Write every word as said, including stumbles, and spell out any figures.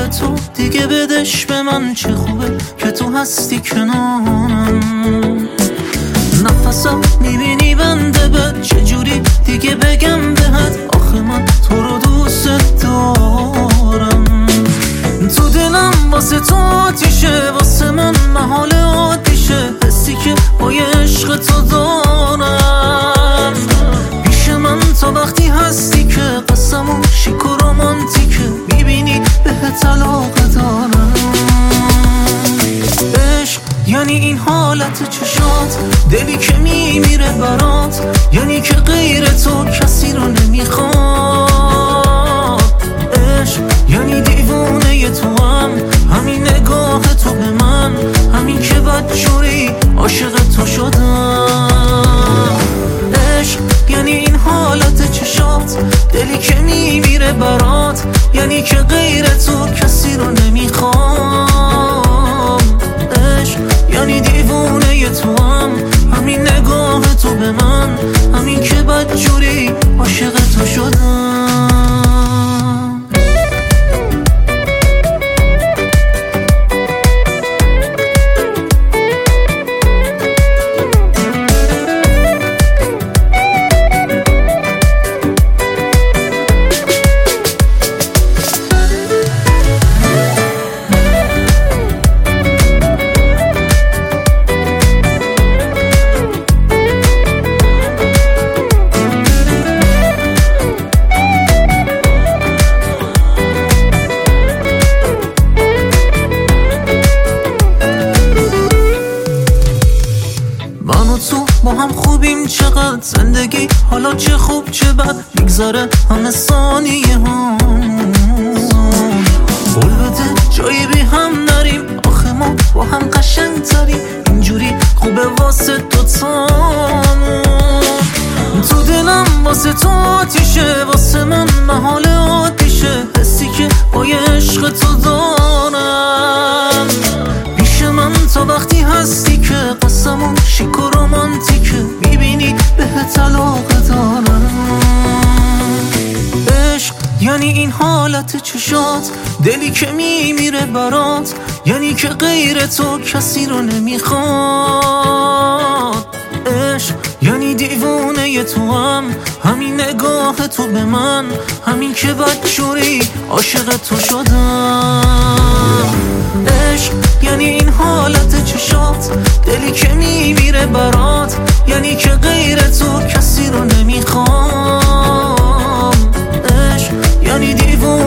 تو دیگه بدش به من، چه خوبه که تو هستی کنارم. نفسم میبینی بنده بد، چجوری دیگه بگم بهت آخه من تو رو دوست دارم. تو دلم واسه تو آتیشه، واسه من محال عادیشه، حسی که با عشق تو دارم. پیش من تا وقتی هستی که قسم و شیک و رومانتیکه، میبینی بهت علاقه دارم. عشق یعنی این حالت چشات، دلی که میمیره برات، یعنی که غیر تو کسی رو نمیخواد. عشق یعنی دیوونه تو هم، همین نگاه تو به من، همین که بدجوری عاشق تو شدم. عشق یعنی این حالت چشات، دلی که میمیره برات، یعنی که غیر تو کسی رو نمیخوام. عشق یعنی دیوونه تو هم، همین نگاه تو به من، همین که بدجوری عاشق تو شدم. تو با هم خوبیم چقدر، زندگی حالا چه خوب چه بد، میگذره همه ثانیه هم. قول بده جایی بی هم نریم، آخه ما با هم قشنگ تریم، اینجوری خوبه واسه دوتامون. تو دلم واسه تو آتیشه، واسه من محال عادیشه، حسی که با عشق تو دارم. پیش من تا وقتی هستی که قسم و شیک و رومانتیکه، میبینی بهت علاقه دارم. عشق یعنی این حالت چشات، دلی که میمیره برات، یعنی که غیر تو کسی رو نمیخواد. عشق یعنی دیوونه تو هم، همین نگاه تو به من، همین که بدجوری عاشق تو شدم. عشق یعنی این حالت چشات، دلی که میمیره برات، یعنی که غیر تو کسی رو نمیخوام. عشق یعنی دیوونه